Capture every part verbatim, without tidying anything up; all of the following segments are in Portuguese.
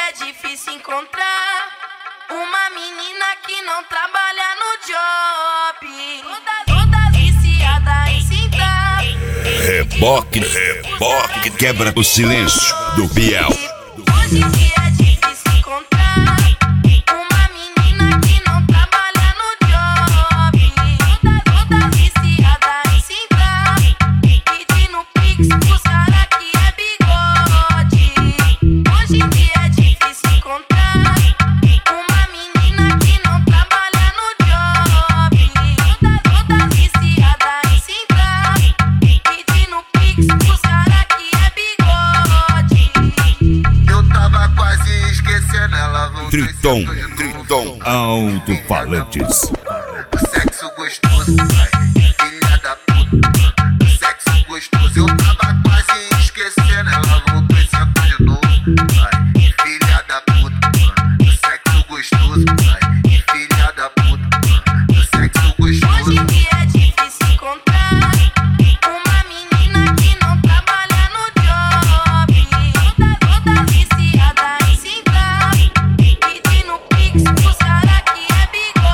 é difícil encontrar uma menina que não trabalha no job. Toda, toda viciada em cintar. Reboque, reboque, quebra o silêncio do Biel. Hoje em dia é difícil encontrar uma menina que não trabalha no job. Toda, toda viciada em cintar, pedindo pix pros cara que é bigode. Hoje em dia é difícil encontrar uma menina que não trabalha no job. Toda, toda viciada em cintar, pedindo pix pros cara que é bigode. Eu tava quase esquecendo, ela voltou. Triton, Triton, alto-falantes. O sexo gostoso, vai, filha da puta. O sexo gostoso, eu tava quase esquecendo, ela voltou e sentou de novo. Vai, filha da puta. O sexo gostoso, vai, filha da puta. O sexo gostoso. Hoje em dia é difícil encontrar uma menina que não trabalha no job. Toda, toda viciada em cintar, pedindo pix pros cara que é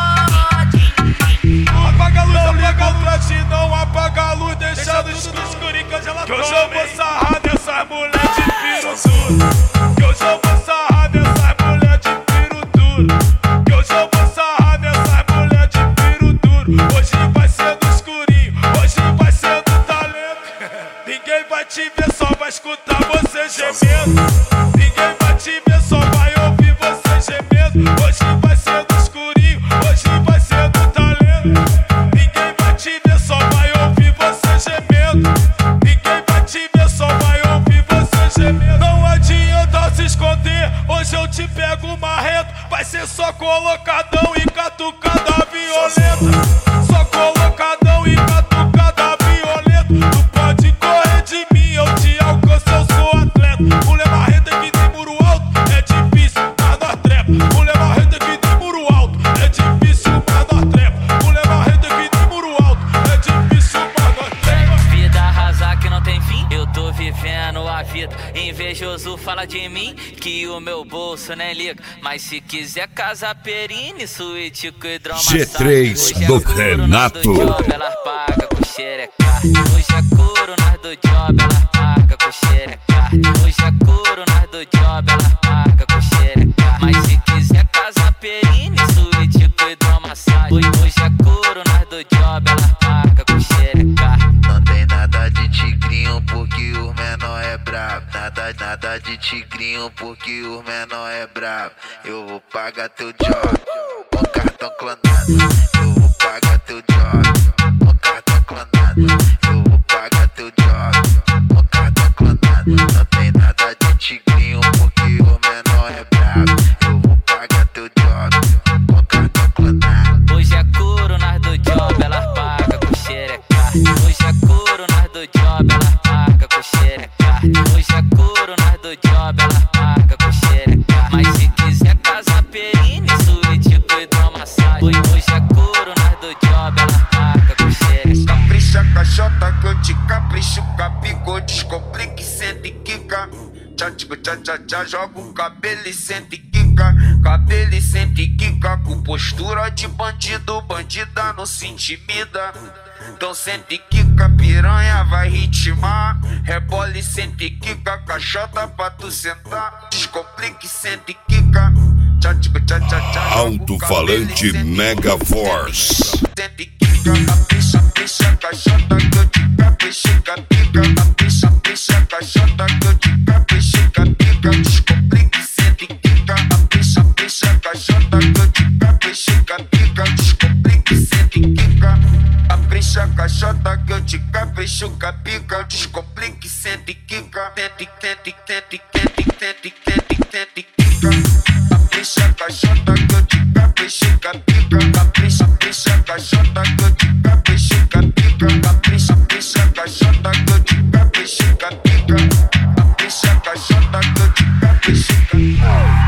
bigode. Apaga a luz, apaga a luz, não apaga a luz, deixa tudo no escurinho que hoje ela toma. Que hoje eu vou sarrar dessas mulher de piro duro. Que hoje eu vou sarrar dessas mulher de piro duro. Que hoje eu vou sarrar dessas mulher de piro duro. Hoje vai ser no escurinho, hoje vai ser no talento. Ninguém vai te ver, só vai escutar você gemendo. Ninguém vai te ver, só vai ouvir você gemendo. Hoje vai ser no escurinho, hoje vai ser no talento. Ninguém vai te ver, só vai ouvir você gemendo. Ninguém vai te ver, só vai ouvir você gemendo. Não adianta se esconder, hoje eu te pego marreto. Vai ser só colocadão e catucada violenta. Só colocadão e catucada violenta. Tu pode correr de mim, eu te alcanço, eu sou atleta. Mulher marreta que tem muro alto, é difícil, mas nós trepa. Mulher marreta que tem muro alto, é difícil, mas nós trepa. Mulher marreta que tem muro alto, é difícil, mas nós trepa. Vida arrasar que não tem fim, eu tô vivendo a vida. Invejoso fala de mim que o meu bolso nem liga. Mas se quiser casa perine, suíte com hidromassagem. G três do Renato. Do job, elas pagam com xereca. Hoje é couro, nós do job, elas pagam com xereca. Hoje é couro, nós do job, elas pagam com xereca. Mas se quiser casa perine, suíte com hidromassagem. Hoje é couro, nós do job, elas pagam com xereca. Não tem nada de tigrinho porque o menor é brabo. Nada, nada de tigrinho porque o menor é brabo. Eu vou pagar teu job com cartão clonado. Eu vou pagar teu job com cartão clonado. Eu vou pagar teu job com cartão clonado. Não tem nada de tigrinho porque o menor é brabo. Eu vou pagar teu job com cartão clonado. Hoje é couro, nós do job, elas pagam com xereca. Hoje é couro, nós do job, elas pagam com xereca. Hoje é couro, nós do job, elas pagam com xereca. Mas se quiser casa perine, suíte com hidromassagem. Hoje é couro, nós do job, elas pagam com xereca. Capricha, caixota, que eu te capricho, capico, descomplique, senta e quica. Tchá, tchico, tchá, tchá, tchá, joga o cabelo e senta e quica. Cabelo e senta e quica, com postura de bandido, bandida não se intimida. Então senta e quica, piranha vai ritmar. Rebola e senta e quica, caixota pra tu sentar. Descomplique, senta e quica. Tchá, tchico, tchá, tchá, tchá, Alto-falante Mega Force. senta e quica, capricha, capricha, caixota, que eu te capricho, capica. Capricha, capricha, caixota, que eu te capricho, capica. Descomplique, senta e quica, capricha, capricha, caixota, que eu te capricho, capica. Descomplique, senta e quica. Capricha, caixota, que eu te capricho, capica. Descomplique, senta e quica. Tenta e tenta e tenta e tenta e tenta e tenta e tenta e quica. Capricha, caixota, que eu te capricho, capica. Capricha, capricha, caixota, que eu te capricho, capica. Capricha, capricha, caixota, que eu te capricho, capica. Capricha, caixota, que eu te capricho, capica.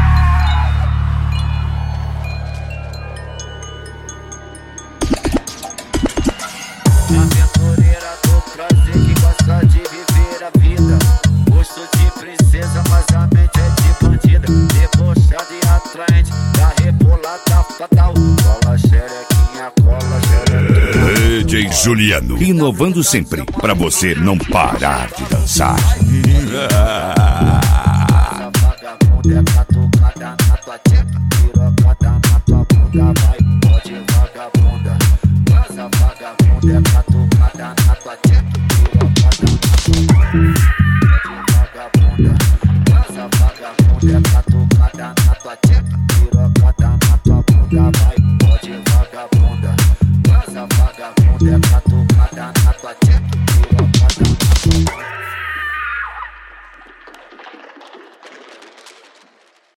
Aventureira do prazer que gosta de viver a vida. Gosto de princesa, mas a mente é de Juliano, inovando sempre, pra você não parar de dançar. Essa vagabunda é catucada na tua tcheca, pirocada na tua bunda, vai, pode vagabunda. Essa vagabunda é catucada.